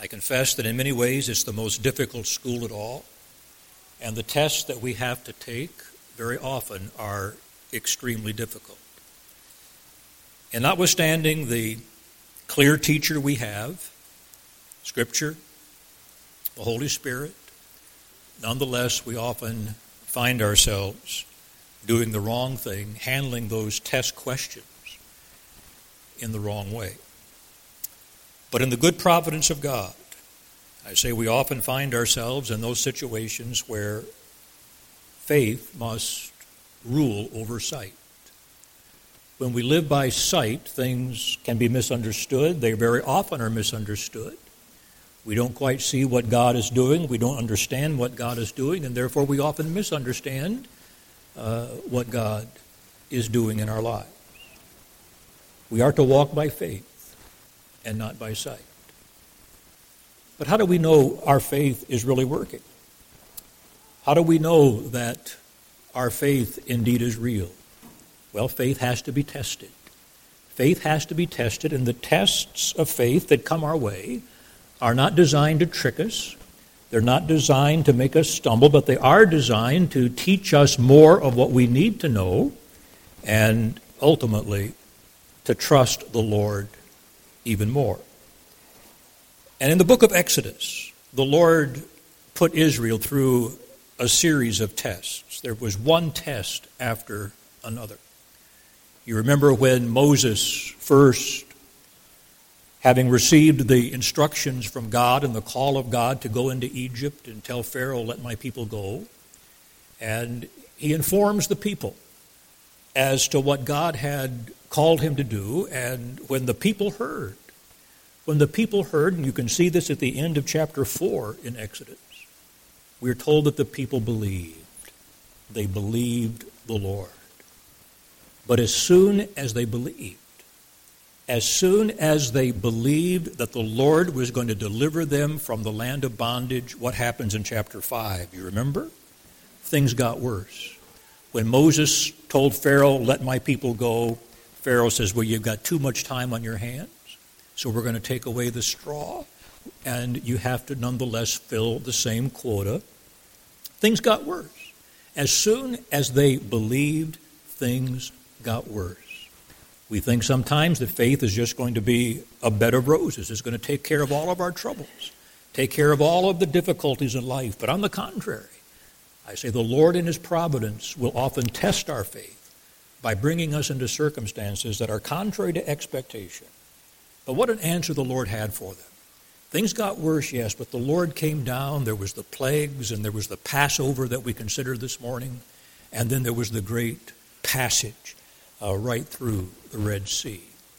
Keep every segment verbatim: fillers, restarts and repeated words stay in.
I confess that in many ways it's the most difficult school at all, and the tests that we have to take very often are extremely difficult. And notwithstanding the clear teacher we have, Scripture, the Holy Spirit, nonetheless we often find ourselves doing the wrong thing, handling those test questions in the wrong way. But in the good providence of God, I say we often find ourselves in those situations where faith must rule over sight. When we live by sight, things can be misunderstood. They very often are misunderstood. We don't quite see what God is doing. We don't understand what God is doing, and therefore we often misunderstand uh, what God is doing in our lives. We are to walk by faith and not by sight. But how do we know our faith is really working? How do we know that our faith indeed is real? Well, faith has to be tested. Faith has to be tested, and the tests of faith that come our way are not designed to trick us. They're not designed to make us stumble, but they are designed to teach us more of what we need to know and ultimately to trust the Lord even more. And in the book of Exodus, the Lord put Israel through a series of tests. There was one test after another. You remember when Moses first, having received the instructions from God and the call of God to go into Egypt and tell Pharaoh, let my people go, and he informs the people as to what God had called him to do, and when the people heard, when the people heard, and you can see this at the end of chapter four in Exodus, we're told that the people believed. They believed the Lord. But as soon as they believed, as soon as they believed that the Lord was going to deliver them from the land of bondage, what happens in chapter five? You remember? Things got worse. When Moses told Pharaoh, let my people go, Pharaoh says, well, you've got too much time on your hands, so we're going to take away the straw, and you have to nonetheless fill the same quota. Things got worse. As soon as they believed, things got worse. We think sometimes that faith is just going to be a bed of roses. It's going to take care of all of our troubles, take care of all of the difficulties in life. But on the contrary, I say the Lord in His providence will often test our faith by bringing us into circumstances that are contrary to expectation. But what an answer the Lord had for them. Things got worse, yes, but the Lord came down. There was the plagues, and there was the Passover that we considered this morning, and then there was the great passage uh, right through the Red Sea.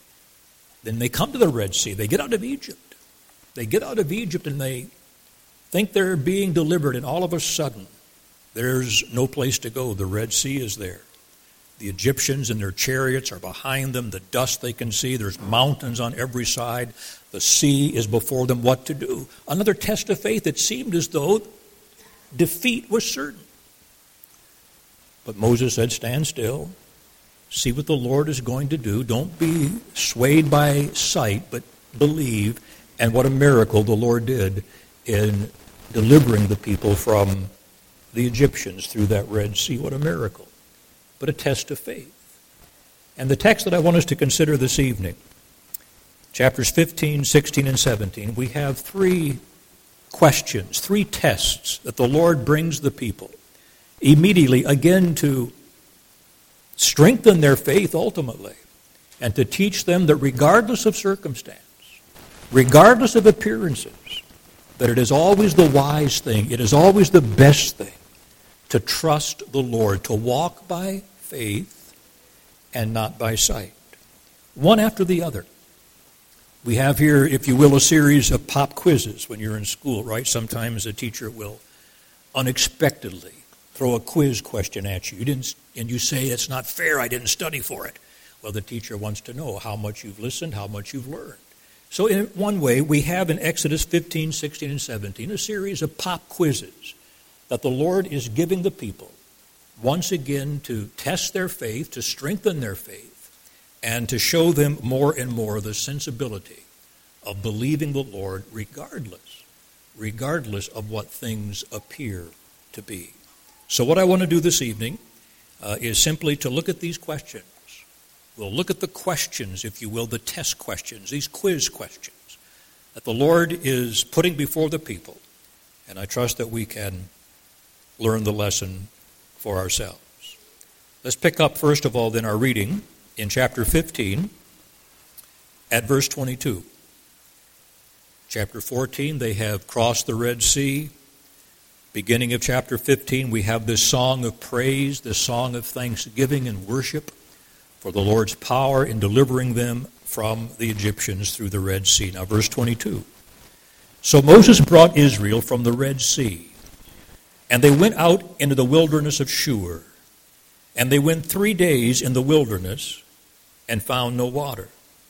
Then they come to the Red Sea. They get out of Egypt. They get out of Egypt, and they think they're being delivered, and all of a sudden, there's no place to go. The Red Sea is there. The Egyptians and their chariots are behind them. The dust they can see. There's mountains on every side. The sea is before them. What to do? Another test of faith. It seemed as though defeat was certain. But Moses said, stand still. See what the Lord is going to do. Don't be swayed by sight, but believe. And what a miracle the Lord did in delivering the people from the Egyptians through that Red Sea. What a miracle. But a test of faith. And the text that I want us to consider this evening, chapters fifteen, sixteen, and seventeen, we have three questions, three tests that the Lord brings the people immediately, again, to strengthen their faith ultimately, and to teach them that regardless of circumstance, regardless of appearances, that it is always the wise thing, it is always the best thing to trust the Lord, to walk by faith and not by sight. One after the other. We have here, if you will, a series of pop quizzes when you're in school, right? Sometimes a teacher will unexpectedly throw a quiz question at you. You didn't, and you say, it's not fair, I didn't study for it. Well, the teacher wants to know how much you've listened, how much you've learned. So in one way, we have in Exodus fifteen, sixteen, and seventeen a series of pop quizzes that the Lord is giving the people once again to test their faith, to strengthen their faith, and to show them more and more the sensibility of believing the Lord regardless, regardless of what things appear to be. So what I want to do this evening uh, is simply to look at these questions. We'll look at the questions, if you will, the test questions, these quiz questions that the Lord is putting before the people. And I trust that we can learn the lesson for ourselves. Let's pick up, first of all, then our reading in chapter fifteen at verse twenty-two. Chapter fourteen, they have crossed the Red Sea. Beginning of chapter fifteen, we have this song of praise, this song of thanksgiving and worship for the Lord's power in delivering them from the Egyptians through the Red Sea. Now, verse twenty-two. So Moses brought Israel from the Red Sea, and they went out into the wilderness of Shur. And they went three days in the wilderness and found no water.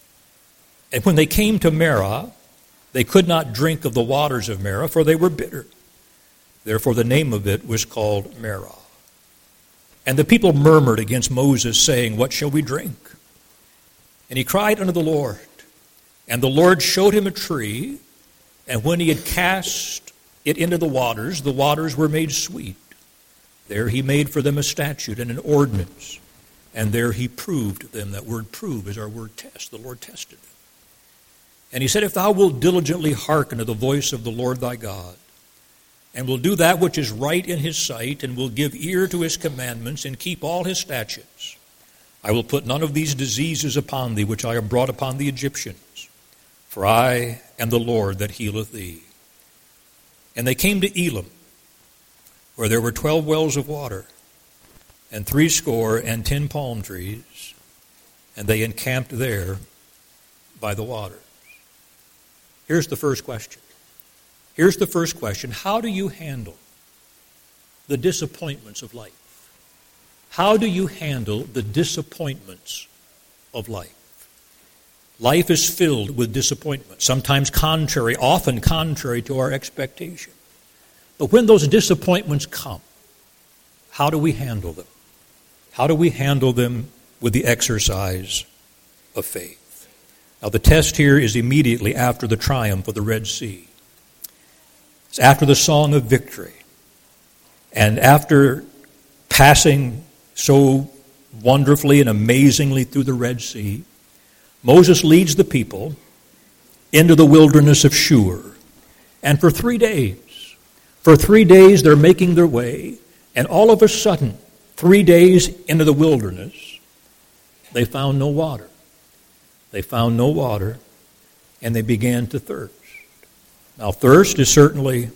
And when they came to Marah, they could not drink of the waters of Marah, for they were bitter. Therefore the name of it was called Marah. And the people murmured against Moses, saying, What shall we drink? And he cried unto the Lord. And the Lord showed him a tree, and when he had cast it into the waters, the waters were made sweet. There he made for them a statute and an ordinance, and there he proved them. That word prove is our word test. The Lord tested them. And he said, If thou wilt diligently hearken to the voice of the Lord thy God, and will do that which is right in his sight, and will give ear to his commandments, and keep all his statutes, I will put none of these diseases upon thee, which I have brought upon the Egyptians, for I am the Lord that healeth thee. And they came to Elim, where there were twelve wells of water, and threescore and ten palm trees, and they encamped there by the waters. Here's the first question. Here's the first question. How do you handle the disappointments of life? How do you handle the disappointments of life? Life is filled with disappointment, sometimes contrary, often contrary to our expectation. But when those disappointments come, how do we handle them? How do we handle them with the exercise of faith? Now, the test here is immediately after the triumph of the Red Sea. It's after the song of victory. And after passing so wonderfully and amazingly through the Red Sea, Moses leads the people into the wilderness of Shur. And for three days, For three days they're making their way, and all of a sudden, three days into the wilderness, they found no water. They found no water, and they began to thirst. Now, thirst is certainly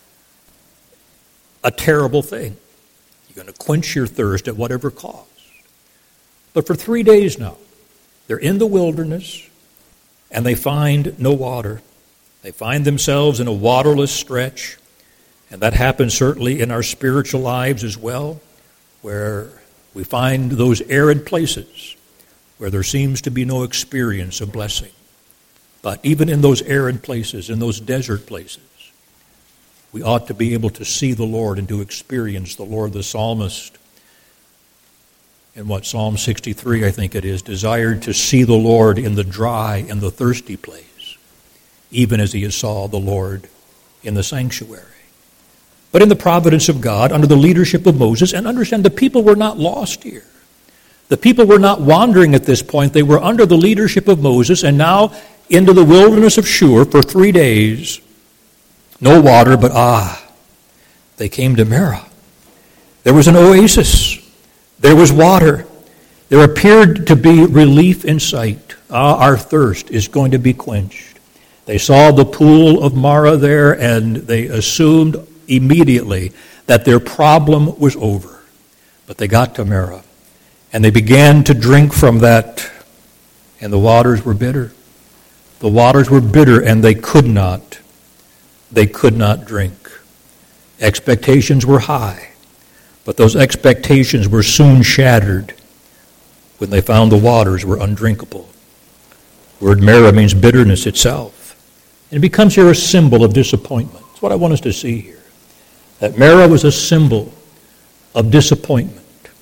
a terrible thing. You're going to quench your thirst at whatever cost. But for three days now, they're in the wilderness, and they find no water. They find themselves in a waterless stretch. And that happens certainly in our spiritual lives as well, where we find those arid places where there seems to be no experience of blessing. But even in those arid places, in those desert places, we ought to be able to see the Lord and to experience the Lord. The psalmist, in what, Psalm sixty-three, I think it is, desired to see the Lord in the dry and the thirsty place, even as he saw the Lord in the sanctuary. But in the providence of God, under the leadership of Moses, and understand the people were not lost here. The people were not wandering at this point. They were under the leadership of Moses, and now into the wilderness of Shur for three days. No water, but ah, they came to Marah. There was an oasis. There was water. There appeared to be relief in sight. Ah, our thirst is going to be quenched. They saw the pool of Marah there, and they assumed immediately that their problem was over. But they got to Marah, and they began to drink from that, and the waters were bitter. The waters were bitter, and they could not, they could not drink. Expectations were high, but those expectations were soon shattered when they found the waters were undrinkable. The word Marah means bitterness itself. And it becomes here a symbol of disappointment. That's what I want us to see here. That Marah was a symbol of disappointment.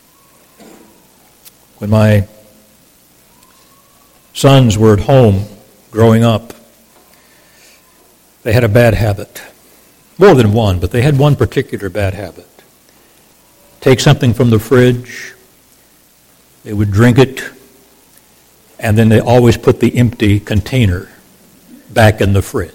When my sons were at home growing up, They had a bad habit. More than one, but they had one particular bad habit. Take something from the fridge, they would drink it, and then they always put the empty container back in the fridge.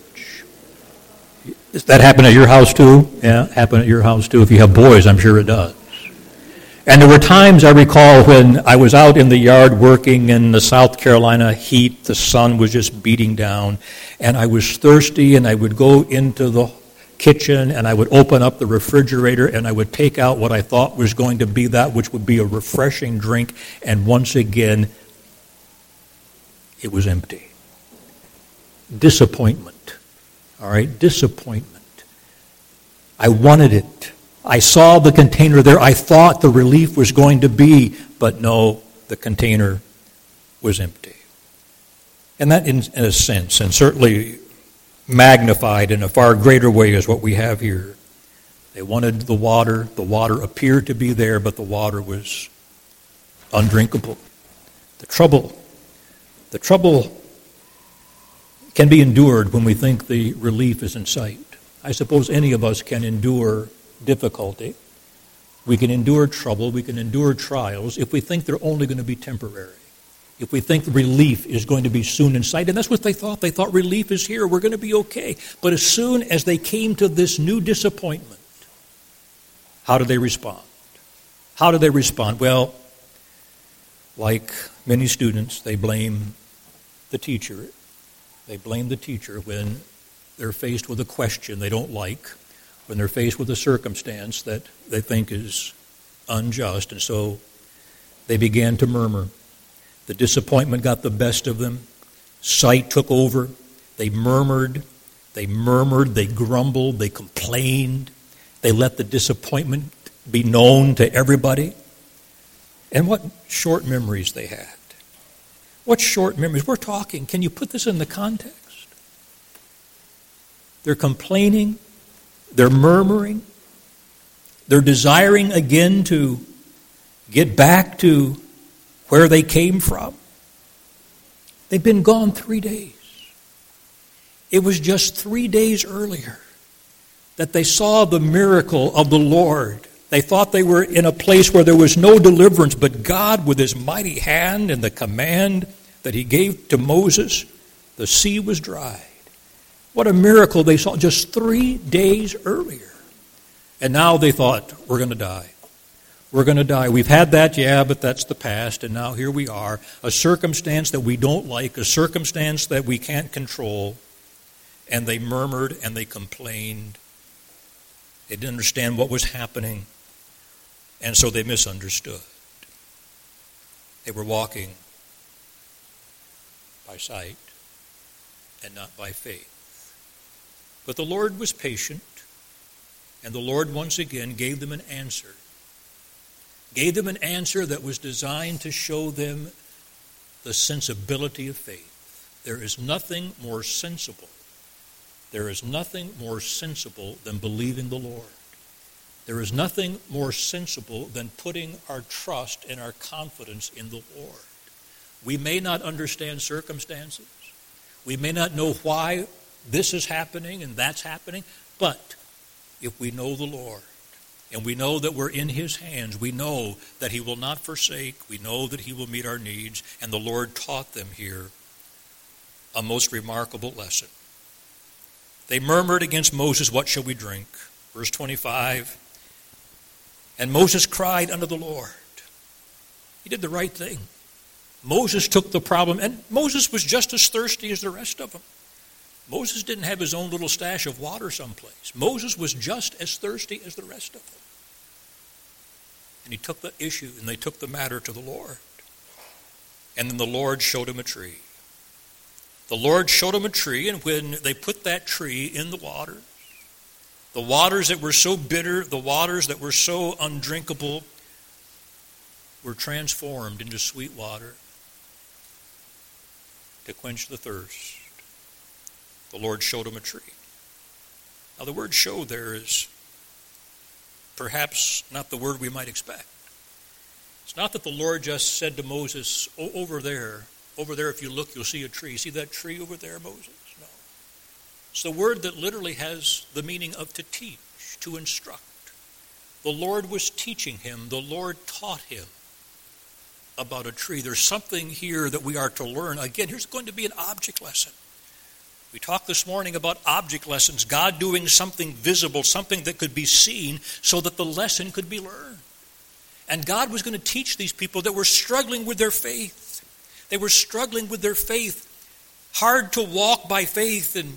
Does that happen at your house too? Yeah, happen at your house too. If you have boys, I'm sure it does. And there were times I recall when I was out in the yard working in the South Carolina heat, the sun was just beating down, and I was thirsty, and I would go into the kitchen and I would open up the refrigerator and I would take out what I thought was going to be that which would be a refreshing drink, and once again, it was empty. Disappointment. All right, disappointment. I wanted it. I saw the container there. I thought the relief was going to be, but no, the container was empty. And that, in, in a sense, and certainly magnified in a far greater way, is what we have here. They wanted the water. The water appeared to be there, but the water was undrinkable. The trouble, the trouble can be endured when we think the relief is in sight. I suppose any of us can endure difficulty. We can endure trouble. We can endure trials if we think they're only going to be temporary. If we think the relief is going to be soon in sight. And that's what they thought. They thought relief is here. We're going to be okay. But as soon as they came to this new disappointment, how did they respond? How did they respond? Well, like many students, they blame the teacher. They blame the teacher when they're faced with a question they don't like, when they're faced with a circumstance that they think is unjust. And so they began to murmur. The disappointment got the best of them. Sight took over. They murmured. They murmured. They grumbled. They complained. They let the disappointment be known to everybody. And what short memories they had. What short memories. We're talking. Can you put this in the context? They're complaining. They're murmuring. They're desiring again to get back to where they came from. They've been gone three days. It was just three days earlier that they saw the miracle of the Lord. They thought they were in a place where there was no deliverance, but God, with his mighty hand and the command that he gave to Moses, the sea was dried. What a miracle they saw just three days earlier. And now they thought, we're going to die. We're going to die. We've had that, yeah, but that's the past, and now here we are. A circumstance that we don't like, a circumstance that we can't control. And they murmured and they complained. They didn't understand what was happening, and so they misunderstood. They were walking by sight and not by faith. But the Lord was patient, and the Lord once again gave them an answer. Gave them an answer that was designed to show them the sensibility of faith. There is nothing more sensible. There is nothing more sensible than believing the Lord. There is nothing more sensible than putting our trust and our confidence in the Lord. We may not understand circumstances. We may not know why this is happening and that's happening, but if we know the Lord, and we know that we're in his hands, we know that he will not forsake, we know that he will meet our needs, and the Lord taught them here a most remarkable lesson. They murmured against Moses, what shall we drink? Verse twenty-five, and Moses cried unto the Lord. He did the right thing. Moses took the problem, and Moses was just as thirsty as the rest of them. Moses didn't have his own little stash of water someplace. Moses was just as thirsty as the rest of them. And he took the issue and they took the matter to the Lord. And then the Lord showed him a tree. The Lord showed him a tree, and when they put that tree in the waters, the waters that were so bitter, the waters that were so undrinkable, were transformed into sweet water to quench the thirst. The Lord showed him a tree. Now the word show there is perhaps not the word we might expect. It's not that the Lord just said to Moses, oh, over there, over there if you look you'll see a tree. See that tree over there, Moses? No. It's the word that literally has the meaning of to teach, to instruct. The Lord was teaching him. The Lord taught him about a tree. There's something here that we are to learn. Again, here's going to be an object lesson. We talked this morning about object lessons, God doing something visible, something that could be seen so that the lesson could be learned. And God was going to teach these people that were struggling with their faith. They were struggling with their faith, hard to walk by faith. And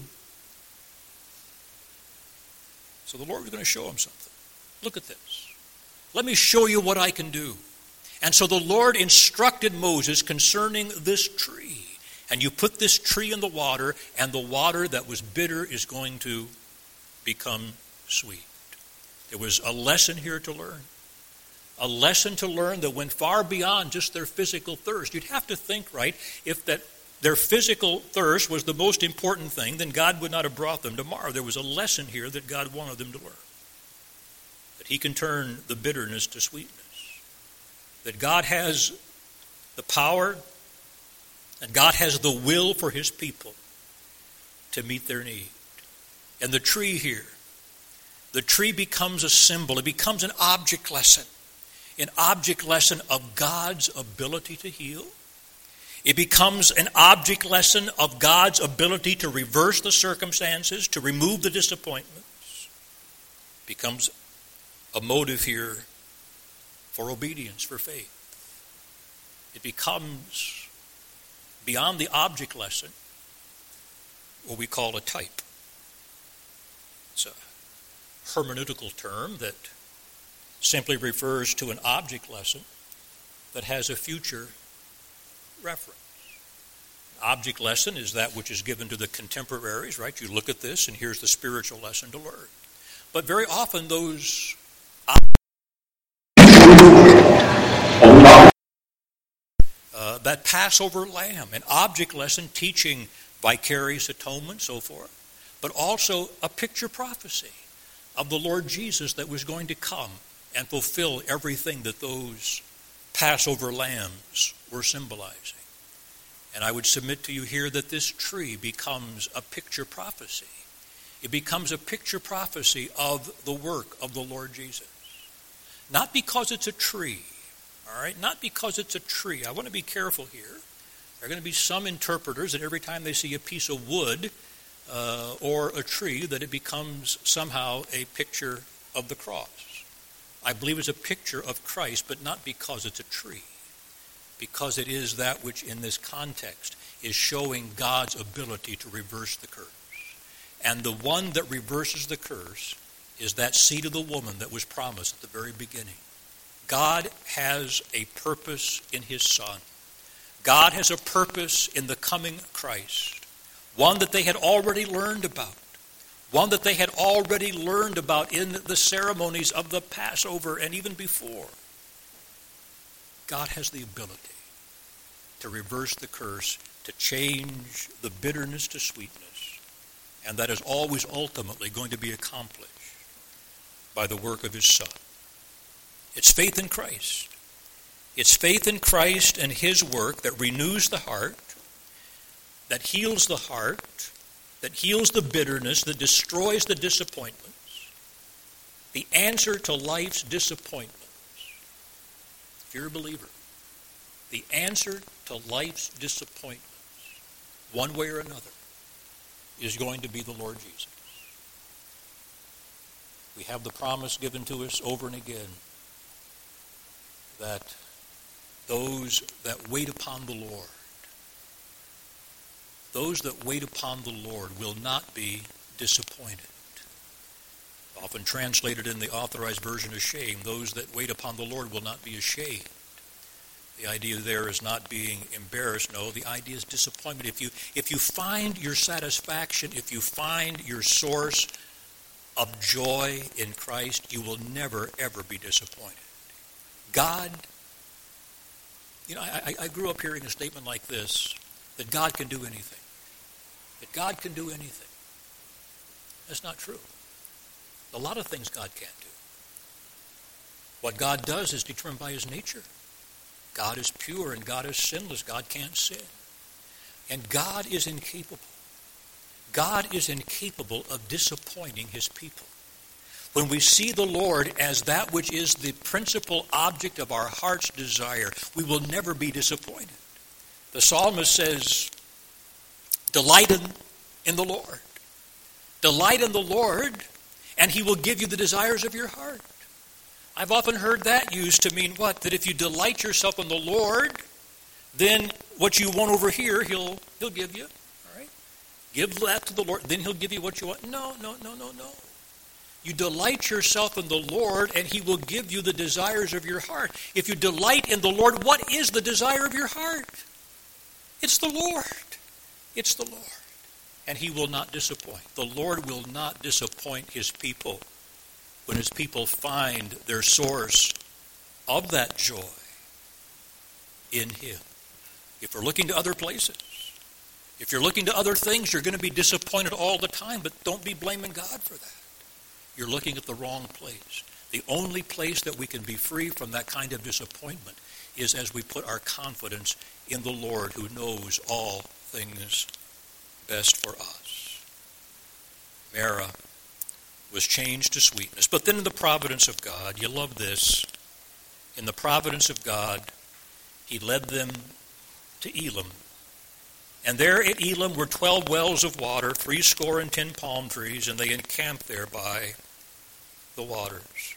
so the Lord was going to show them something. Look at this. Let me show you what I can do. And so the Lord instructed Moses concerning this tree. And you put this tree in the water, and the water that was bitter is going to become sweet. There was a lesson here to learn. A lesson to learn that went far beyond just their physical thirst. You'd have to think, right, if that their physical thirst was the most important thing, then God would not have brought them tomorrow. There was a lesson here that God wanted them to learn. That he can turn the bitterness to sweetness. That God has the power and God has the will for his people to meet their need. And the tree here, the tree becomes a symbol. It becomes an object lesson. An object lesson of God's ability to heal. It becomes an object lesson of God's ability to reverse the circumstances, to remove the disappointments. It becomes a motive here for obedience, for faith. It becomes, beyond the object lesson, what we call a type. It's a hermeneutical term that simply refers to an object lesson that has a future reference. An object lesson is that which is given to the contemporaries, right? You look at this and here's the spiritual lesson to learn. But very often those Uh, that Passover lamb, an object lesson teaching vicarious atonement, so forth, but also a picture prophecy of the Lord Jesus that was going to come and fulfill everything that those Passover lambs were symbolizing. And I would submit to you here that this tree becomes a picture prophecy. It becomes a picture prophecy of the work of the Lord Jesus. Not because it's a tree, all right? Not because it's a tree. I want to be careful here. There are going to be some interpreters that every time they see a piece of wood uh, or a tree that it becomes somehow a picture of the cross. I believe it's a picture of Christ, but not because it's a tree. Because it is that which in this context is showing God's ability to reverse the curse. And the one that reverses the curse is that seed of the woman that was promised at the very beginning. God has a purpose in his Son. God has a purpose in the coming Christ. One that they had already learned about. One that they had already learned about in the ceremonies of the Passover and even before. God has the ability to reverse the curse, to change the bitterness to sweetness. And that is always ultimately going to be accomplished by the work of his Son. It's faith in Christ. It's faith in Christ and his work that renews the heart, that heals the heart, that heals the bitterness, that destroys the disappointments. The answer to life's disappointments, if you're a believer, the answer to life's disappointments, one way or another, is going to be the Lord Jesus. We have the promise given to us over and again that those that wait upon the Lord, those that wait upon the Lord will not be disappointed. Often translated in the Authorized Version as shame, those that wait upon the Lord will not be ashamed. The idea there is not being embarrassed. No, the idea is disappointment. If you, if you find your satisfaction, if you find your source of joy in Christ, you will never, ever be disappointed. God, you know, I, I grew up hearing a statement like this, that God can do anything. That God can do anything. That's not true. A lot of things God can't do. What God does is determined by his nature. God is pure and God is sinless. God can't sin. And God is incapable. God is incapable of disappointing his people. When we see the Lord as that which is the principal object of our heart's desire, we will never be disappointed. The psalmist says, delight in, in the Lord. Delight in the Lord, and he will give you the desires of your heart. I've often heard that used to mean what? That if you delight yourself in the Lord, then what you want over here, he'll, he'll give you. All right? Give that to the Lord, then he'll give you what you want. No, no, no, no, no. You delight yourself in the Lord, and he will give you the desires of your heart. If you delight in the Lord, what is the desire of your heart? It's the Lord. It's the Lord. And he will not disappoint. The Lord will not disappoint his people when his people find their source of that joy in him. If we're looking to other places, if you're looking to other things, you're going to be disappointed all the time, but don't be blaming God for that. You're looking at the wrong place. The only place that we can be free from that kind of disappointment is as we put our confidence in the Lord, who knows all things best for us. Marah was changed to sweetness. But then in the providence of God, you love this, in the providence of God, he led them to Elim. And there at Elim were twelve wells of water, three score and ten palm trees, and they encamped there by the waters.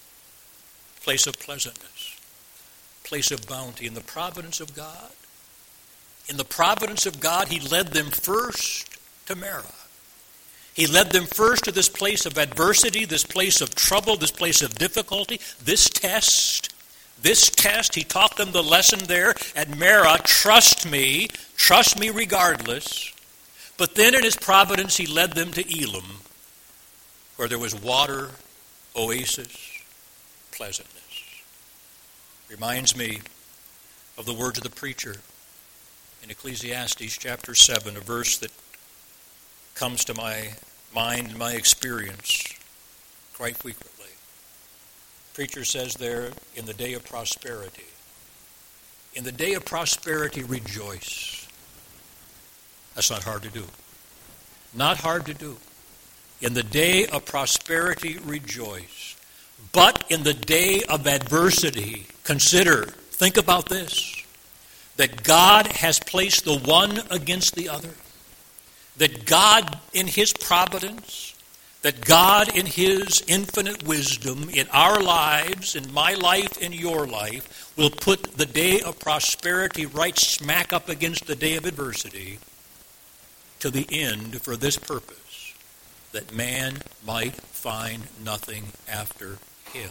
Place of pleasantness, place of bounty. In the providence of God, in the providence of God, he led them first to Marah. He led them first to this place of adversity, this place of trouble, this place of difficulty, this test. This test, he taught them the lesson there at Marah, trust me, trust me regardless. But then in his providence, he led them to Elim, where there was water, oasis, pleasantness. Reminds me of the words of the preacher in Ecclesiastes chapter seven, a verse that comes to my mind and my experience quite frequently. Preacher says there, in the day of prosperity, in the day of prosperity, rejoice. That's not hard to do. Not hard to do. In the day of prosperity, rejoice. But in the day of adversity, consider, think about this, that God has placed the one against the other. That God, in his providence, that God in his infinite wisdom in our lives, in my life, in your life, will put the day of prosperity right smack up against the day of adversity to the end for this purpose, that man might find nothing after him.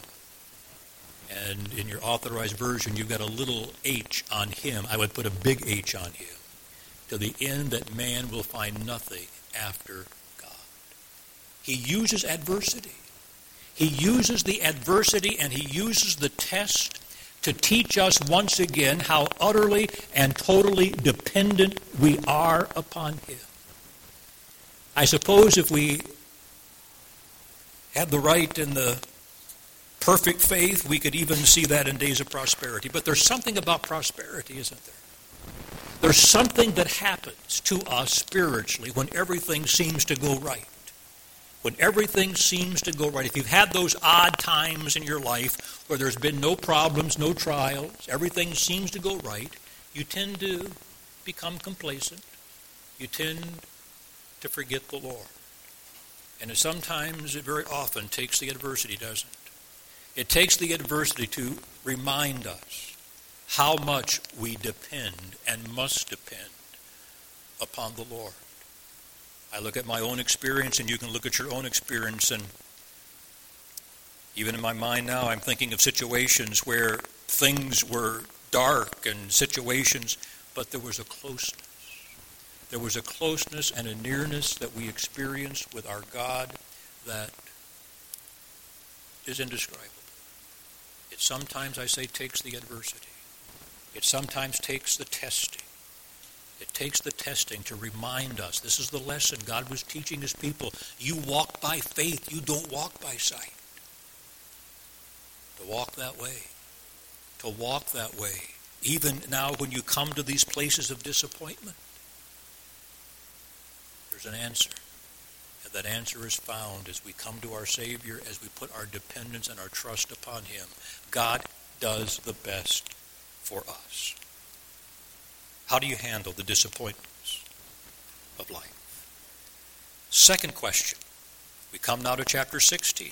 And in your authorized version, you've got a little H on him. I would put a big H on him. To the end that man will find nothing after God. He uses adversity. He uses the adversity and he uses the test to teach us once again how utterly and totally dependent we are upon him. I suppose if we had the right and the perfect faith, we could even see that in days of prosperity. But there's something about prosperity, isn't there? There's something that happens to us spiritually when everything seems to go right. When everything seems to go right. If you've had those odd times in your life where there's been no problems, no trials, everything seems to go right, you tend to become complacent. You tend to forget the Lord. And it sometimes, it very often takes the adversity, doesn't it? It takes the adversity to remind us how much we depend and must depend upon the Lord. I look at my own experience, and you can look at your own experience, and even in my mind now, I'm thinking of situations where things were dark and situations, but there was a closeness. There was a closeness and a nearness that we experienced with our God that is indescribable. It sometimes, I say, takes the adversity. It sometimes takes the testing. It takes the testing to remind us. This is the lesson God was teaching his people. You walk by faith. You don't walk by sight. To walk that way. To walk that way. Even now when you come to these places of disappointment. There's an answer. And that answer is found as we come to our Savior, as we put our dependence and our trust upon him. God does the best for us. How do you handle the disappointments of life? Second question. We come now to chapter sixteen.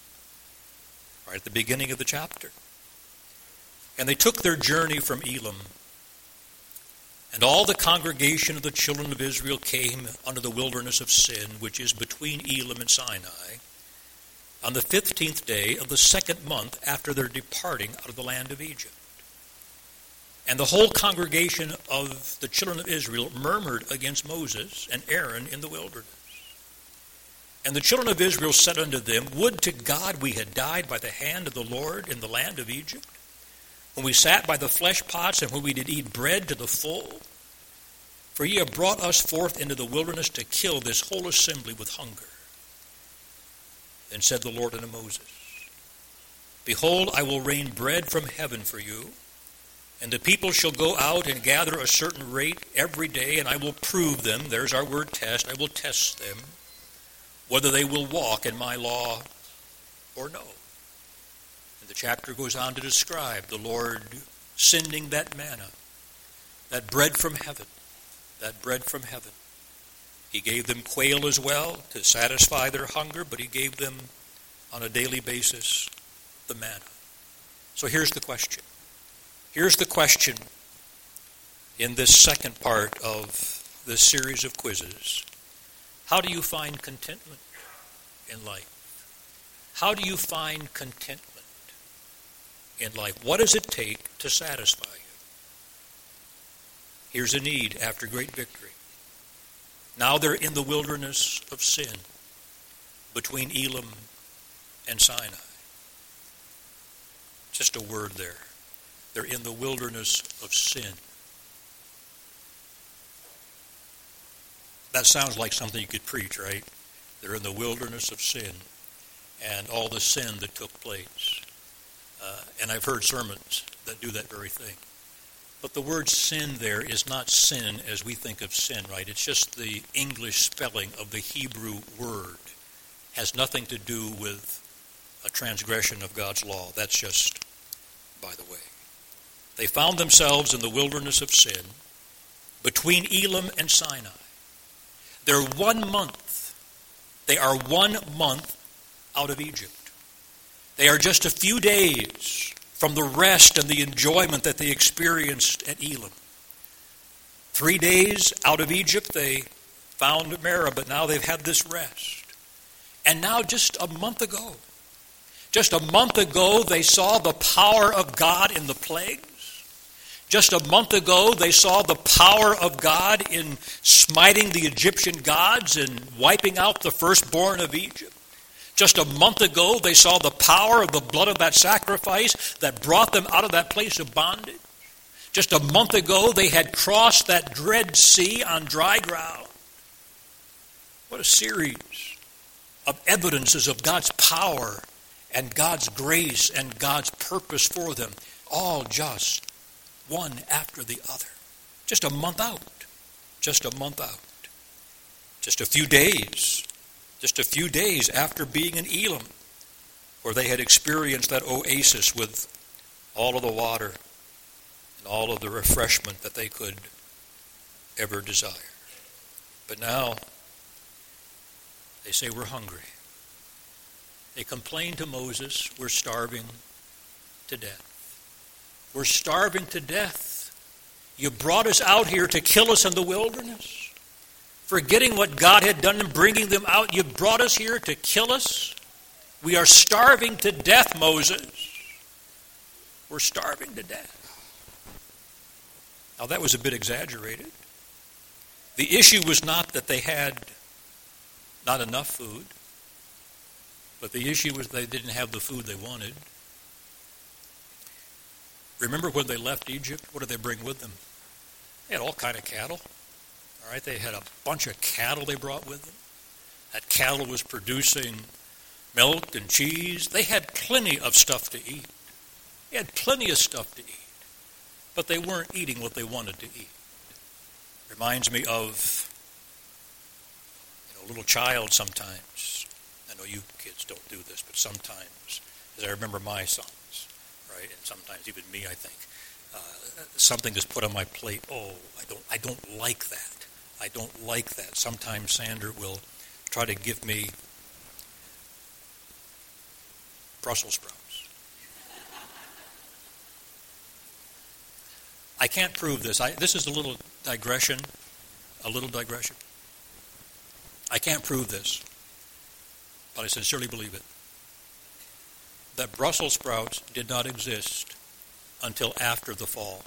Right at the beginning of the chapter. And they took their journey from Elim. And all the congregation of the children of Israel came unto the wilderness of Sin, which is between Elim and Sinai, on the fifteenth day of the second month after their departing out of the land of Egypt. And the whole congregation of the children of Israel murmured against Moses and Aaron in the wilderness. And the children of Israel said unto them, Would to God we had died by the hand of the Lord in the land of Egypt, when we sat by the flesh pots, and when we did eat bread to the full. For ye have brought us forth into the wilderness to kill this whole assembly with hunger. Then said the Lord unto Moses, Behold, I will rain bread from heaven for you, and the people shall go out and gather a certain rate every day, and I will prove them, there's our word test, I will test them, whether they will walk in my law or no. And the chapter goes on to describe the Lord sending that manna, that bread from heaven, that bread from heaven. He gave them quail as well to satisfy their hunger, but he gave them on a daily basis the manna. So here's the question. Here's the question in this second part of this series of quizzes. How do you find contentment in life? How do you find contentment in life? What does it take to satisfy you? Here's a need after great victory. Now they're in the wilderness of Sin, between Elim and Sinai. Just a word there. They're in the wilderness of sin. That sounds like something you could preach, right? They're in the wilderness of sin and all the sin that took place. Uh, and I've heard sermons that do that very thing. But the word sin there is not sin as we think of sin, right? It's just the English spelling of the Hebrew word. It has nothing to do with a transgression of God's law. That's just by the way. They found themselves in the wilderness of sin between Elim and Sinai. They're one month. They are one month out of Egypt. They are just a few days from the rest and the enjoyment that they experienced at Elim. Three days out of Egypt, they found Meribah, but now they've had this rest. And now just a month ago, just a month ago, they saw the power of God in the plagues. Just a month ago, they saw the power of God in smiting the Egyptian gods and wiping out the firstborn of Egypt. Just a month ago, they saw the power of the blood of that sacrifice that brought them out of that place of bondage. Just a month ago, they had crossed that dread sea on dry ground. What a series of evidences of God's power and God's grace and God's purpose for them, all just one after the other. Just a month out. Just a month out. Just a few days. Just a few days after being in Elim, where they had experienced that oasis with all of the water and all of the refreshment that they could ever desire. But now, they say, we're hungry. They complain to Moses, we're starving to death. We're starving to death. You brought us out here to kill us in the wilderness. Forgetting what God had done in bringing them out, you brought us here to kill us. We are starving to death, Moses. We're starving to death. Now that was a bit exaggerated. The issue was not that they had not enough food, but the issue was they didn't have the food they wanted. Remember when they left Egypt, what did they bring with them? They had all kind of cattle. All right, they had a bunch of cattle they brought with them. That cattle was producing milk and cheese. They had plenty of stuff to eat. They had plenty of stuff to eat. But they weren't eating what they wanted to eat. Reminds me of know, a little child sometimes, I know you kids don't do this, but sometimes, as I remember my sons, right, and sometimes even me, I think, uh, something is put on my plate. Oh, I don't, I don't like that. I don't like that. Sometimes Sandra will try to give me Brussels sprouts. I can't prove this. I, this is a little digression, a little digression. I can't prove this, but I sincerely believe it, that Brussels sprouts did not exist until after the fall.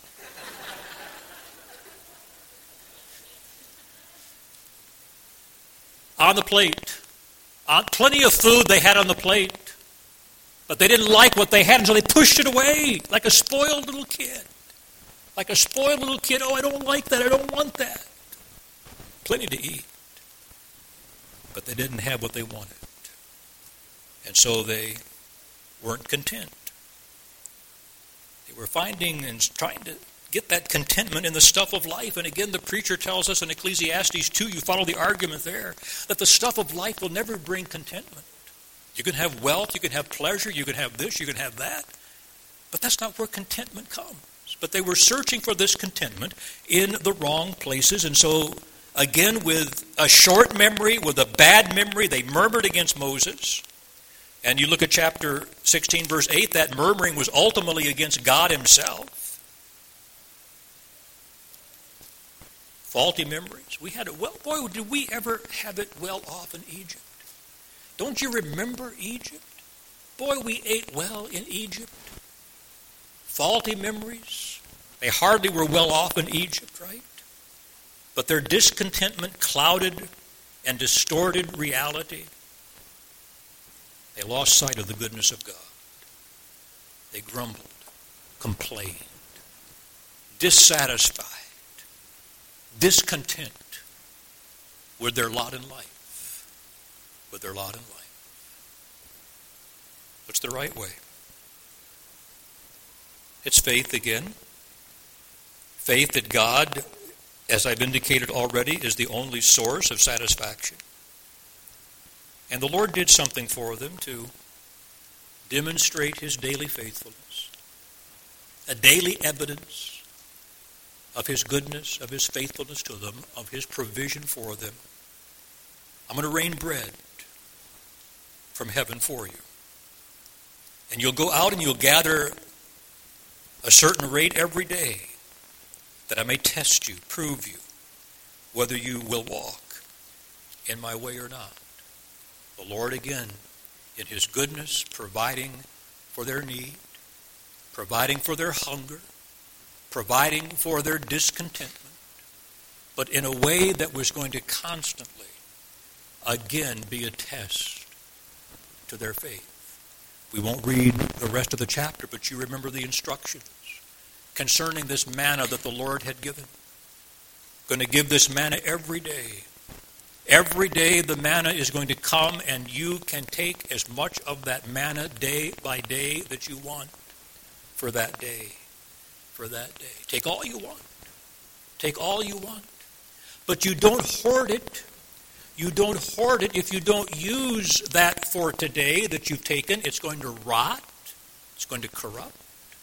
On the plate. On, plenty of food they had on the plate, but they didn't like what they had, and so they pushed it away like a spoiled little kid. Like a spoiled little kid, oh, I don't like that, I don't want that. Plenty to eat. But they didn't have what they wanted. And so they weren't content. They were finding and trying to get that contentment in the stuff of life. And again, the preacher tells us in Ecclesiastes two, you follow the argument there, that the stuff of life will never bring contentment. You can have wealth, you can have pleasure, you can have this, you can have that. But that's not where contentment comes. But they were searching for this contentment in the wrong places. And so, again, with a short memory, with a bad memory, they murmured against Moses. And you look at chapter sixteen, verse eight, that murmuring was ultimately against God himself. Faulty memories. We had it well. Boy, did we ever have it well off in Egypt. Don't you remember Egypt? Boy, we ate well in Egypt. Faulty memories. They hardly were well off in Egypt, right? But their discontentment clouded and distorted reality. They lost sight of the goodness of God. They grumbled, complained, dissatisfied, discontent with their lot in life. With their lot in life. What's the right way? It's faith again. Faith that God, as I've indicated already, is the only source of satisfaction. And the Lord did something for them to demonstrate his daily faithfulness. A daily evidence of his goodness, of his faithfulness to them, of his provision for them. I'm going to rain bread from heaven for you. And you'll go out and you'll gather a certain rate every day, that I may test you, prove you, whether you will walk in my way or not. The Lord again, in his goodness, providing for their need, providing for their hunger, providing for their discontentment, but in a way that was going to constantly, again, be a test to their faith. We won't read the rest of the chapter, but you remember the instructions concerning this manna that the Lord had given. Going to give this manna every day. Every day the manna is going to come, and you can take as much of that manna day by day that you want for that day. For that day. Take all you want. Take all you want. But you don't hoard it. You don't hoard it. If you don't use that for today that you've taken, it's going to rot. It's going to corrupt.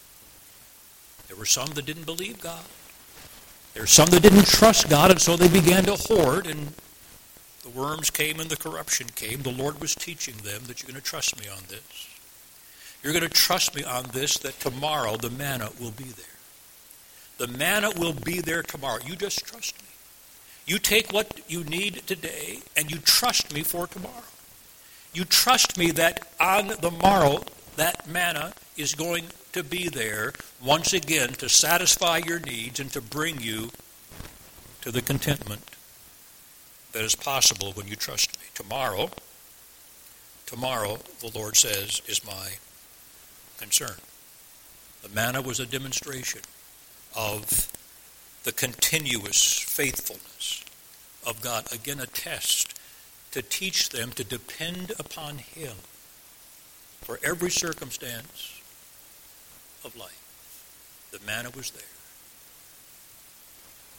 There were some that didn't believe God. There were some that didn't trust God, and so they began to hoard, and the worms came and the corruption came. The Lord was teaching them that you're going to trust me on this. You're going to trust me on this, that tomorrow the manna will be there. The manna will be there tomorrow. You just trust me. You take what you need today, and you trust me for tomorrow. You trust me that on the morrow, that manna is going to be there once again to satisfy your needs and to bring you to the contentment that is possible when you trust me. Tomorrow, tomorrow, the Lord says, is my concern. The manna was a demonstration of the continuous faithfulness of God. Again, a test to teach them to depend upon him for every circumstance of life. The manna was there.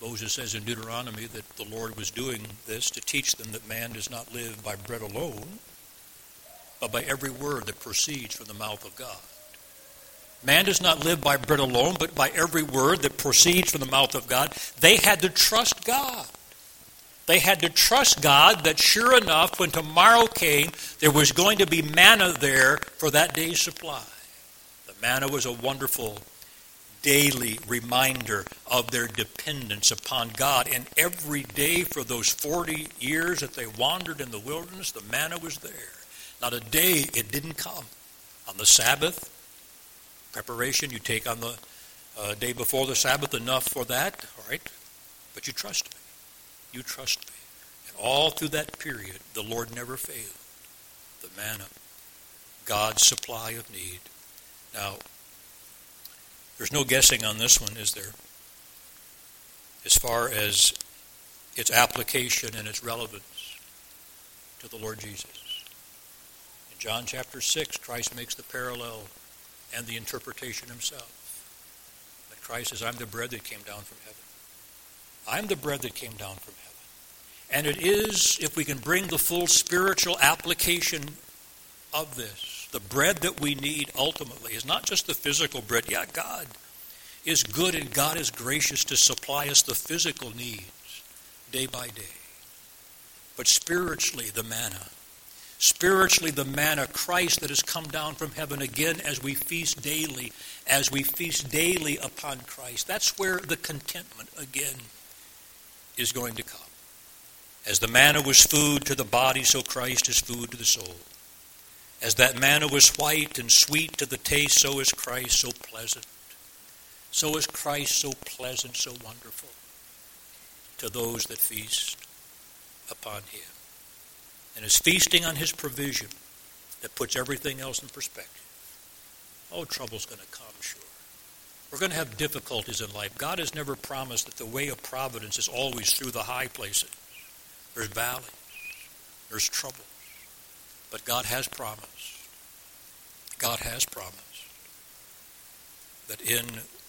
Moses says in Deuteronomy that the Lord was doing this to teach them that man does not live by bread alone, but by every word that proceeds from the mouth of God. Man does not live by bread alone, but by every word that proceeds from the mouth of God. They had to trust God. They had to trust God that sure enough, when tomorrow came, there was going to be manna there for that day's supply. The manna was a wonderful daily reminder of their dependence upon God. And every day for those forty years that they wandered in the wilderness, the manna was there. Not a day it didn't come. On the Sabbath, preparation, you take on the uh, day before the Sabbath enough for that, all right? But you trust me. You trust me. And all through that period, the Lord never failed. The manna, God's supply of need. Now, there's no guessing on this one, is there? As far as its application and its relevance to the Lord Jesus. In John chapter six, Christ makes the parallel and the interpretation himself. That Christ says, I'm the bread that came down from heaven. I'm the bread that came down from heaven. And it is, if we can bring the full spiritual application of this, the bread that we need ultimately is not just the physical bread. Yeah, God is good and God is gracious to supply us the physical needs day by day. But spiritually, the manna. Spiritually, the manna, Christ that has come down from heaven again as we feast daily, as we feast daily upon Christ. That's where the contentment again is going to come. As the manna was food to the body, so Christ is food to the soul. As that manna was white and sweet to the taste, so is Christ so pleasant. So is Christ so pleasant, so wonderful to those that feast upon him. And it's feasting on his provision that puts everything else in perspective. Oh, trouble's going to come, sure. We're going to have difficulties in life. God has never promised that the way of providence is always through the high places. There's valleys. There's trouble. But God has promised. God has promised that in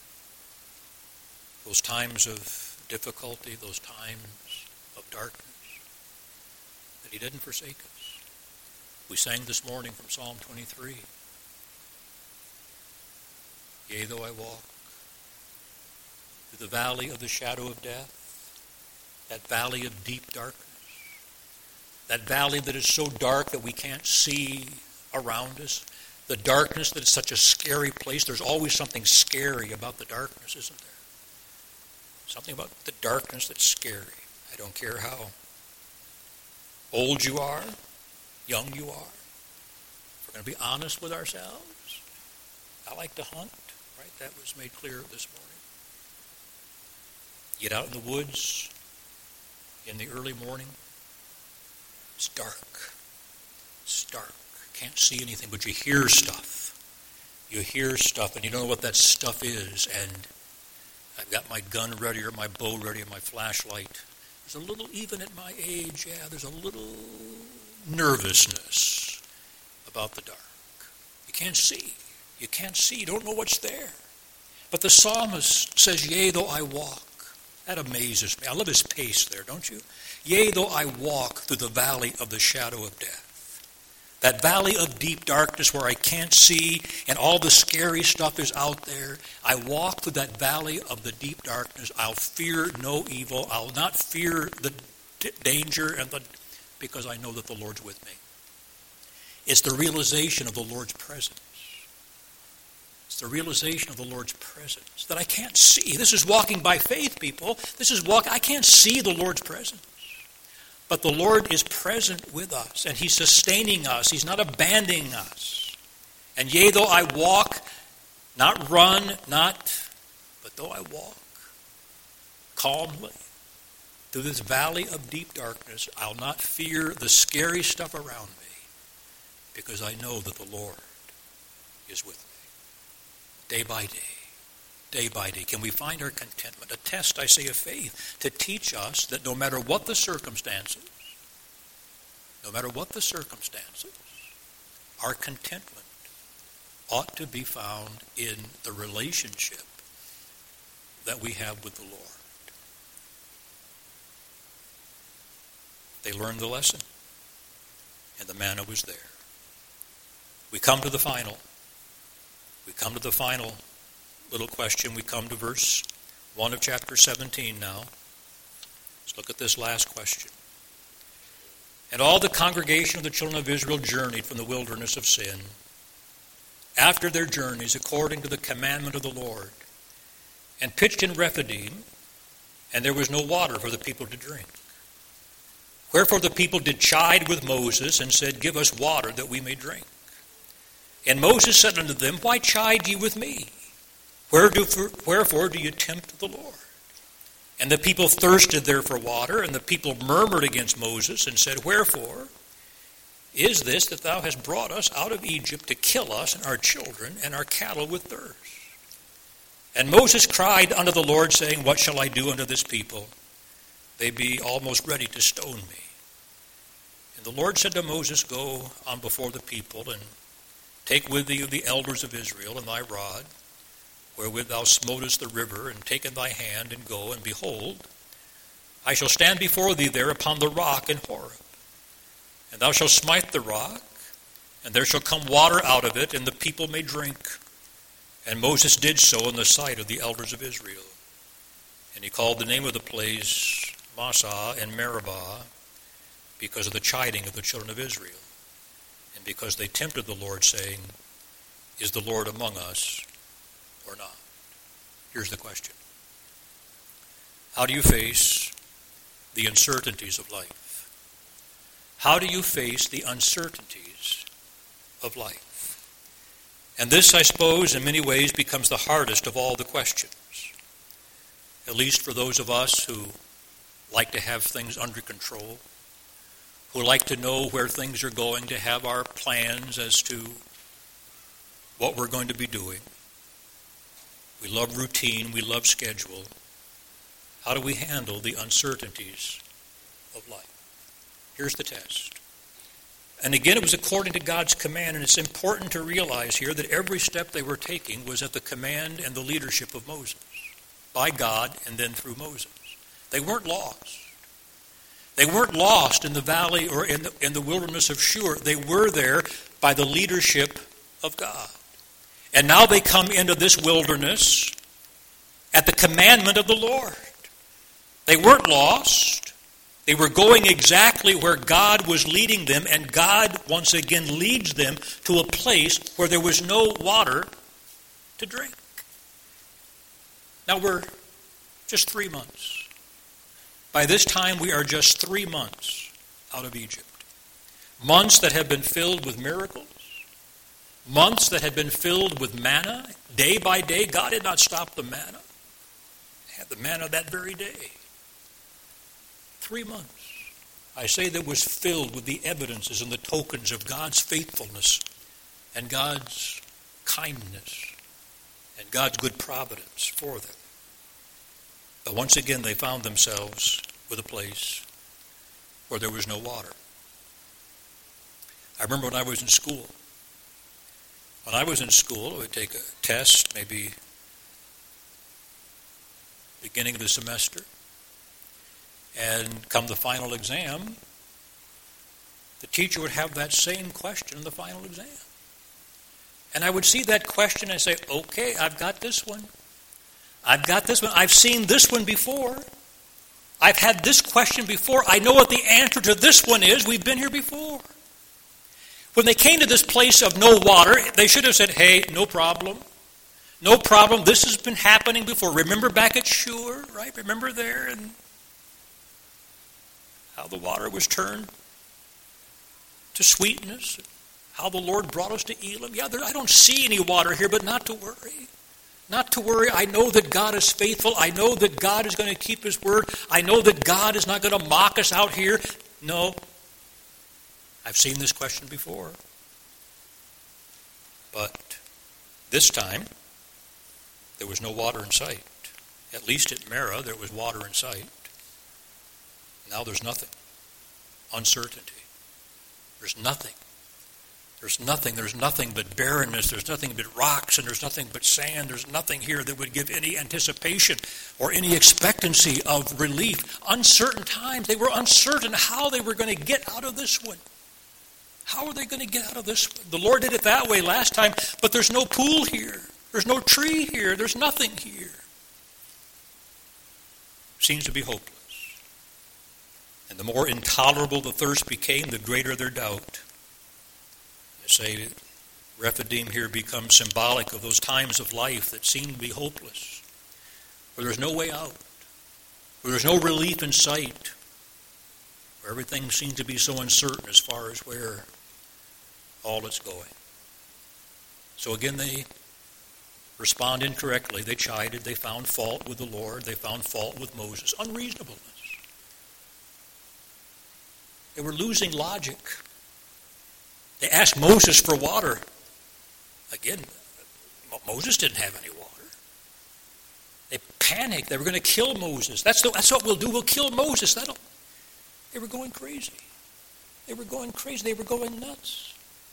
those times of difficulty, those times of darkness, that he didn't forsake us. We sang this morning from Psalm twenty-three. Yea, though I walk through the valley of the shadow of death, that valley of deep darkness, that valley that is so dark that we can't see around us, the darkness that is such a scary place. There's always something scary about the darkness, isn't there? Something about the darkness that's scary. I don't care how old you are, young you are. If we're going to be honest with ourselves, I like to hunt, right? That was made clear this morning. Get out in the woods in the early morning. It's dark. It's dark. Can't see anything, but you hear stuff. You hear stuff, and you don't know what that stuff is. And I've got my gun ready or my bow ready and my flashlight. There's a little, even at my age, yeah, there's a little nervousness about the dark. You can't see. You can't see. You don't know what's there. But the psalmist says, yea, though I walk. That amazes me. I love his pace there, don't you? Yea, though I walk through the valley of the shadow of death. That valley of deep darkness where I can't see and all the scary stuff is out there. I walk through that valley of the deep darkness. I'll fear no evil. I'll not fear the d- danger and the because I know that the Lord's with me. It's the realization of the Lord's presence. It's the realization of the Lord's presence that I can't see. This is walking by faith, people. This is walk. I can't see the Lord's presence. But the Lord is present with us, and he's sustaining us. He's not abandoning us. And yea, though I walk, not run, not, but though I walk calmly through this valley of deep darkness, I'll not fear the scary stuff around me, because I know that the Lord is with me. Day by day. Day by day. Can we find our contentment? A test, I say, of faith to teach us that no matter what the circumstances, no matter what the circumstances, our contentment ought to be found in the relationship that we have with the Lord. They learned the lesson, and the manna was there. We come to the final. We come to the final little question. We come to verse one of chapter seventeen now. Let's look at this last question. And all the congregation of the children of Israel journeyed from the wilderness of sin, after their journeys, according to the commandment of the Lord, and pitched in Rephidim, and there was no water for the people to drink. Wherefore the people did chide with Moses, and said, Give us water that we may drink. And Moses said unto them, Why chide ye with me? Wherefore do you tempt the Lord? And the people thirsted there for water, and the people murmured against Moses, and said, Wherefore is this that thou hast brought us out of Egypt to kill us and our children and our cattle with thirst? And Moses cried unto the Lord, saying, What shall I do unto this people? They be almost ready to stone me. And the Lord said to Moses, Go on before the people, and take with thee the elders of Israel and thy rod, wherewith thou smotest the river, and take in thy hand, and go, and behold, I shall stand before thee there upon the rock in Horeb. And thou shalt smite the rock, and there shall come water out of it, and the people may drink. And Moses did so in the sight of the elders of Israel. And he called the name of the place Massah and Meribah, because of the chiding of the children of Israel, and because they tempted the Lord, saying, Is the Lord among us or not? Here's the question. How do you face the uncertainties of life? How do you face the uncertainties of life? And this, I suppose, in many ways becomes the hardest of all the questions, at least for those of us who like to have things under control, who like to know where things are going, to have our plans as to what we're going to be doing. We love routine, we love schedule. How do we handle the uncertainties of life? Here's the test. And again, it was according to God's command, and it's important to realize here that every step they were taking was at the command and the leadership of Moses, by God and then through Moses. They weren't lost. They weren't lost in the valley or in the, in the wilderness of Shur. They were there by the leadership of God. And now they come into this wilderness at the commandment of the Lord. They weren't lost. They were going exactly where God was leading them, and God once again leads them to a place where there was no water to drink. Now we're just three months. By this time we are just three months out of Egypt. Months that have been filled with miracles. Months that had been filled with manna. Day by day, God had not stopped the manna. They had the manna that very day. Three months. I say that was filled with the evidences and the tokens of God's faithfulness and God's kindness and God's good providence for them. But once again, they found themselves with a place where there was no water. I remember when I was in school. When I was in school, I would take a test, maybe beginning of the semester, and come the final exam, the teacher would have that same question in the final exam. And I would see that question and say, okay, I've got this one. I've got this one. I've seen this one before. I've had this question before. I know what the answer to this one is. We've been here before. When they came to this place of no water, they should have said, hey, no problem. No problem. This has been happening before. Remember back at Shur, right? Remember there and how the water was turned to sweetness, how the Lord brought us to Elim. Yeah, there, I don't see any water here, but not to worry. Not to worry. I know that God is faithful. I know that God is going to keep His word. I know that God is not going to mock us out here. No. I've seen this question before. But this time, there was no water in sight. At least at Marah, there was water in sight. Now there's nothing. Uncertainty. There's nothing. There's nothing. There's nothing but barrenness. There's nothing but rocks, and there's nothing but sand. There's nothing here that would give any anticipation or any expectancy of relief. Uncertain times. They were uncertain how they were going to get out of this one. How are they going to get out of this one? The Lord did it that way last time, but there's no pool here. There's no tree here. There's nothing here. Seems to be hopeless. And the more intolerable the thirst became, the greater their doubt. I say, Rephidim here becomes symbolic of those times of life that seem to be hopeless, where there's no way out, where there's no relief in sight, where everything seems to be so uncertain as far as where all is going. So again, they respond incorrectly. They chided. They found fault with the Lord. They found fault with Moses. Unreasonableness. They were losing logic. They asked Moses for water. Again, Moses didn't have any water. They panicked. They were going to kill Moses. That's, the, that's what we'll do. We'll kill Moses. That'll. They were going crazy. They were going crazy. They were going nuts.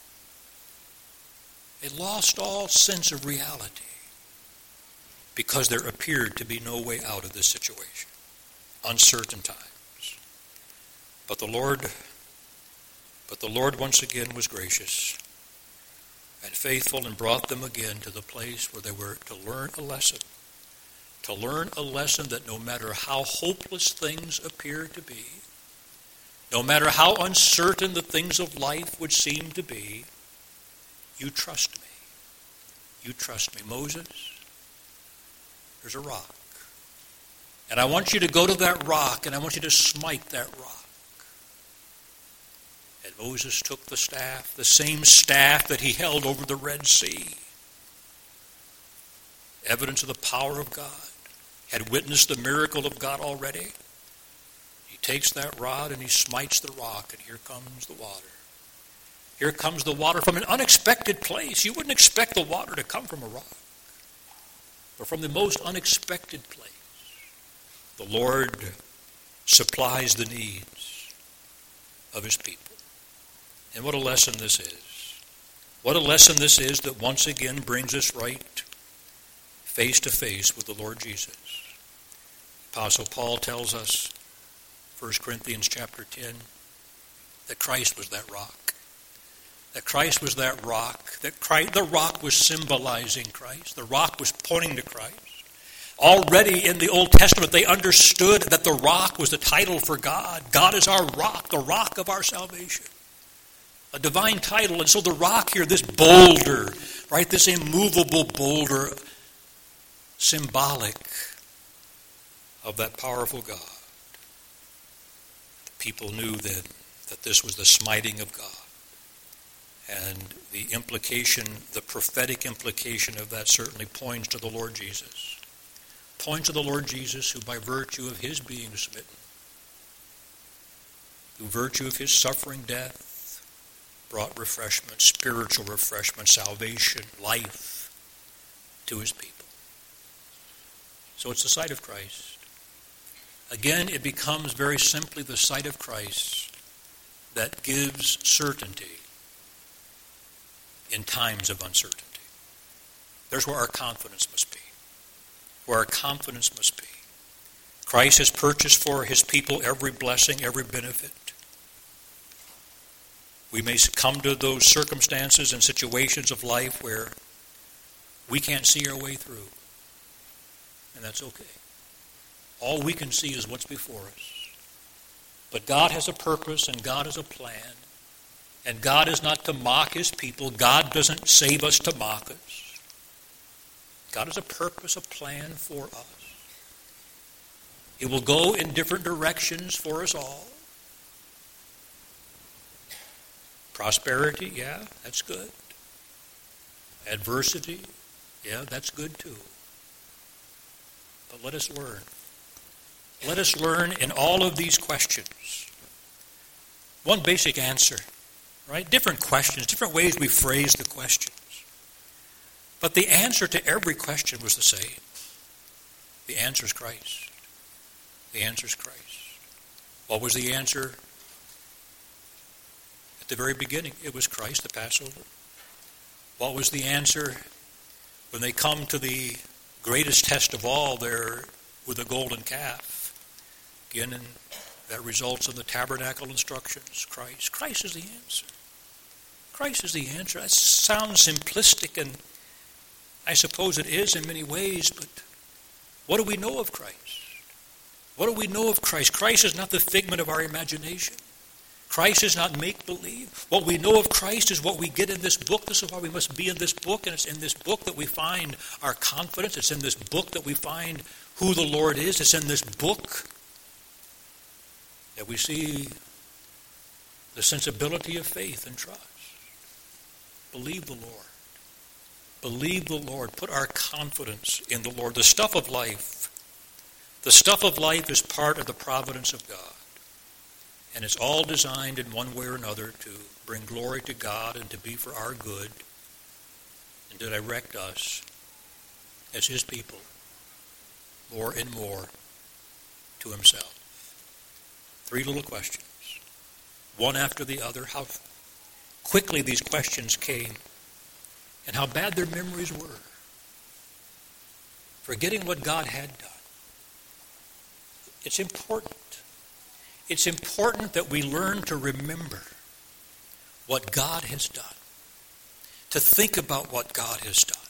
They lost all sense of reality because there appeared to be no way out of this situation. Uncertain times. But the Lord, but the Lord once again was gracious and faithful and brought them again to the place where they were to learn a lesson. To learn a lesson that no matter how hopeless things appear to be, no matter how uncertain the things of life would seem to be, you trust me. You trust me. Moses, there's a rock. And I want you to go to that rock, and I want you to smite that rock. And Moses took the staff, the same staff that he held over the Red Sea. Evidence of the power of God. Had witnessed the miracle of God already. He takes that rod and he smites the rock, and here comes the water. Here comes the water from an unexpected place. You wouldn't expect the water to come from a rock, but from the most unexpected place. The Lord supplies the needs of his people. And what a lesson this is. What a lesson this is that once again brings us right face to face with the Lord Jesus. Apostle Paul tells us, First Corinthians chapter ten, that Christ was that rock. That Christ was that rock. That Christ, the rock was symbolizing Christ. The rock was pointing to Christ. Already in the Old Testament, they understood that the rock was the title for God. God is our rock, the rock of our salvation. A divine title. And so the rock here, this boulder, right, this immovable boulder, symbolic of that powerful God. The people knew then that this was the smiting of God. And the implication, the prophetic implication of that certainly points to the Lord Jesus. Points to the Lord Jesus, who by virtue of his being smitten, through virtue of his suffering death, brought refreshment, spiritual refreshment, salvation, life to his people. So it's the sight of Christ. Again, it becomes very simply the sight of Christ that gives certainty in times of uncertainty. There's where our confidence must be. Where our confidence must be. Christ has purchased for his people every blessing, every benefit. We may come to those circumstances and situations of life where we can't see our way through. And that's okay. All we can see is what's before us. But God has a purpose and God has a plan. And God is not to mock his people. God doesn't save us to mock us. God has a purpose, a plan for us. It will go in different directions for us all. Prosperity, yeah, that's good. Adversity, yeah, that's good too. But let us learn. Let us learn in all of these questions. One basic answer, right? Different questions, different ways we phrase the questions. But the answer to every question was the same. The answer is Christ. The answer is Christ. What was the answer? the very beginning, it was Christ, the Passover. What was the answer when they come to the greatest test of all there with a golden calf? Again, and that results in the tabernacle instructions. Christ. Christ is the answer. Christ is the answer. That sounds simplistic, and I suppose it is in many ways, but what do we know of Christ? What do we know of Christ? Christ is not the figment of our imagination. Christ is not make-believe. What we know of Christ is what we get in this book. This is why we must be in this book, and it's in this book that we find our confidence. It's in this book that we find who the Lord is. It's in this book that we see the sensibility of faith and trust. Believe the Lord. Believe the Lord. Put our confidence in the Lord. The stuff of life, the stuff of life is part of the providence of God. And it's all designed in one way or another to bring glory to God and to be for our good and to direct us as his people more and more to himself. Three little questions, one after the other. How quickly these questions came and how bad their memories were. Forgetting what God had done. It's important. It's important that we learn to remember what God has done, to think about what God has done.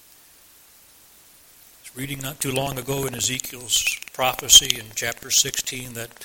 I was reading not too long ago in Ezekiel's prophecy in chapter sixteen, that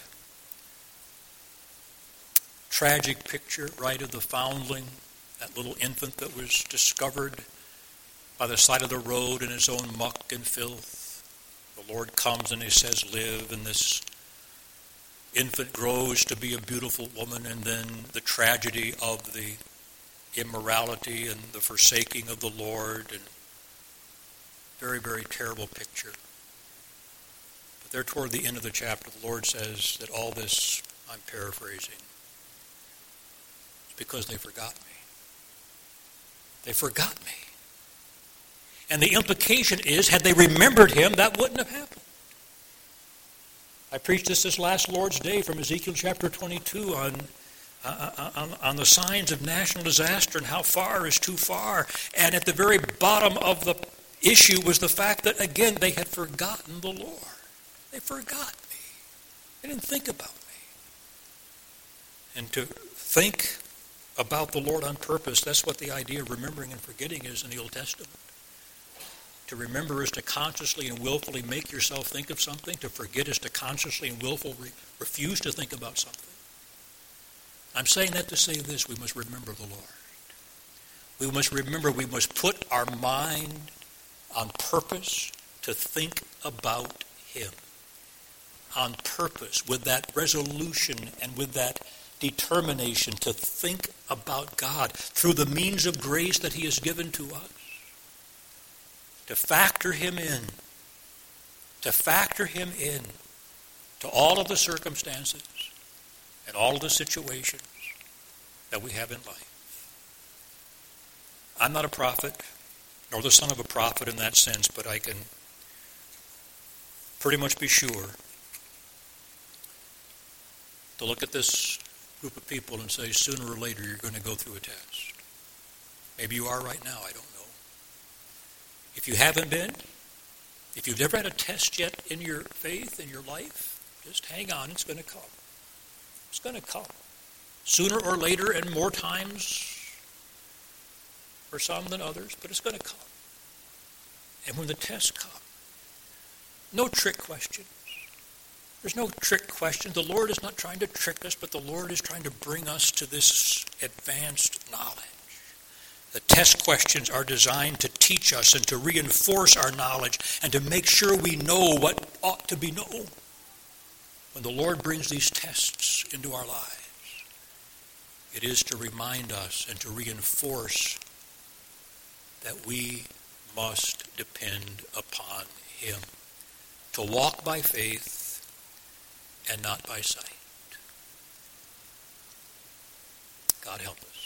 tragic picture, right, of the foundling, that little infant that was discovered by the side of the road in his own muck and filth. The Lord comes and he says, live, and this infant grows to be a beautiful woman, and then the tragedy of the immorality and the forsaking of the Lord, and very, very terrible picture. But there toward the end of the chapter, the Lord says that all this, I'm paraphrasing, is because they forgot me. They forgot me. And the implication is, had they remembered him, that wouldn't have happened. I preached this this last Lord's Day from Ezekiel chapter twenty-two on, uh, on, on the signs of national disaster and how far is too far. And at the very bottom of the issue was the fact that, again, they had forgotten the Lord. They forgot me. They didn't think about me. And to think about the Lord on purpose, that's what the idea of remembering and forgetting is in the Old Testament. To remember is to consciously and willfully make yourself think of something. To forget is to consciously and willfully re- refuse to think about something. I'm saying that to say this: we must remember the Lord. We must remember, we must put our mind on purpose to think about him. On purpose, with that resolution and with that determination to think about God through the means of grace that he has given to us. To factor him in, to factor him in to all of the circumstances and all of the situations that we have in life. I'm not a prophet, nor the son of a prophet in that sense, but I can pretty much be sure to look at this group of people and say, sooner or later you're going to go through a test. Maybe you are right now, I don't know. If you haven't been, if you've never had a test yet in your faith, in your life, just hang on, it's going to come. It's going to come. Sooner or later, and more times for some than others, but it's going to come. And when the tests come, no trick questions. There's no trick question. The Lord is not trying to trick us, but the Lord is trying to bring us to this advanced knowledge. The test questions are designed to teach us and to reinforce our knowledge and to make sure we know what ought to be known. When the Lord brings these tests into our lives, it is to remind us and to reinforce that we must depend upon him, to walk by faith and not by sight. God help us.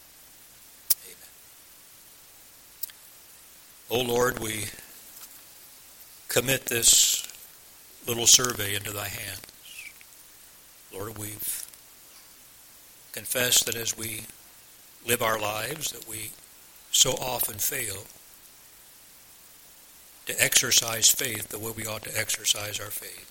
Oh Lord, we commit this little survey into thy hands. Lord, we've confess that as we live our lives, that we so often fail to exercise faith the way we ought to exercise our faith.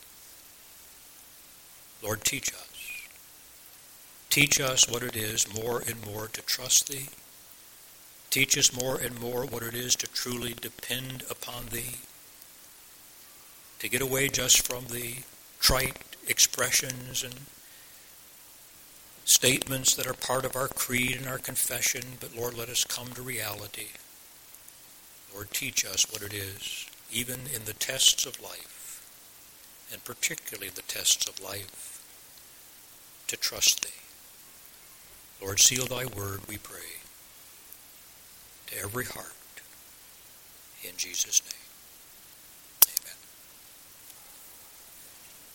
Lord, teach us. Teach us what it is more and more to trust Thee. Teach us more and more what it is to truly depend upon Thee. To get away just from the trite expressions and statements that are part of our creed and our confession, but Lord, let us come to reality. Lord, teach us what it is, even in the tests of life, and particularly the tests of life, to trust Thee. Lord, seal Thy word, we pray, to every heart, in Jesus' name.